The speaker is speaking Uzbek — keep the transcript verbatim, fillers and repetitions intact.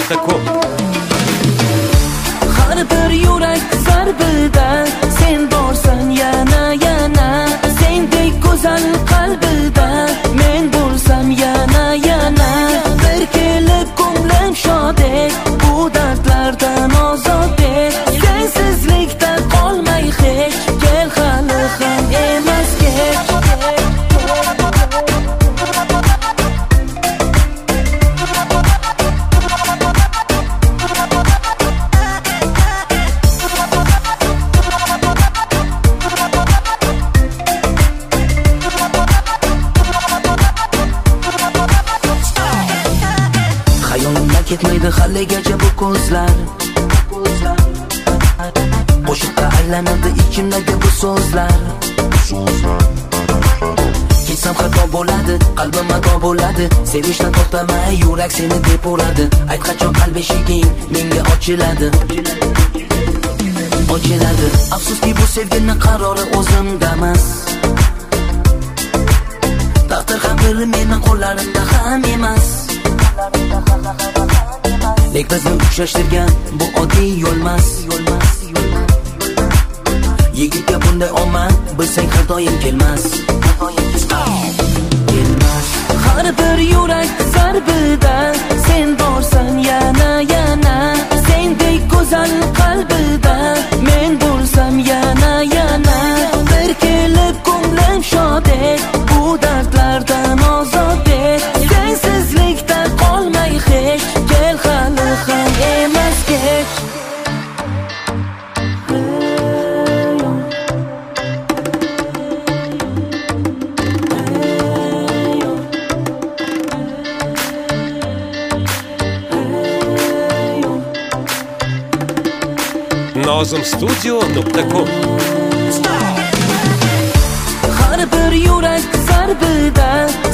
nuqta com. Har bir yurak zarbida sen borsan yana yana, sendek go'zal qalbida men bo'lsam yana yana, bir kelib ko'nglim shod et, bu dardlardan ozod et, sensizlikda qolmay hech, kel hali ham emas kech. Ketmaydi haligacha bu ko'zlar, qo'shiqqa aylanadi ichimdagi bu so'zlar. Ketsam xato bo'ladi, qalbim ado bo'ladi, sevishdan to'xtamay yurak seni deb uradi. Ayt qachon qalb eshiging menga ochiladi, ochiladi. Afsuski bu sevgining qarori o'zimda emas, taqdir ham biri mening qo'llarimda ham emas. Lek bizni uchrashtirgan bu oddiy yo'lmas. Yigitga bunday omad bilsang har doim kelmas. Kelmas. Har bir yurak zarbida sen borsan yana yana, sendek go'zal qalbida men bo'lsam yana yana, bir kelib ko'nglim shod et, bu dardlardan ozod et, sensizlikda qolmay hech, kel hali ham emas kech. nozim studio nuqta com. Har bir yurak zarbida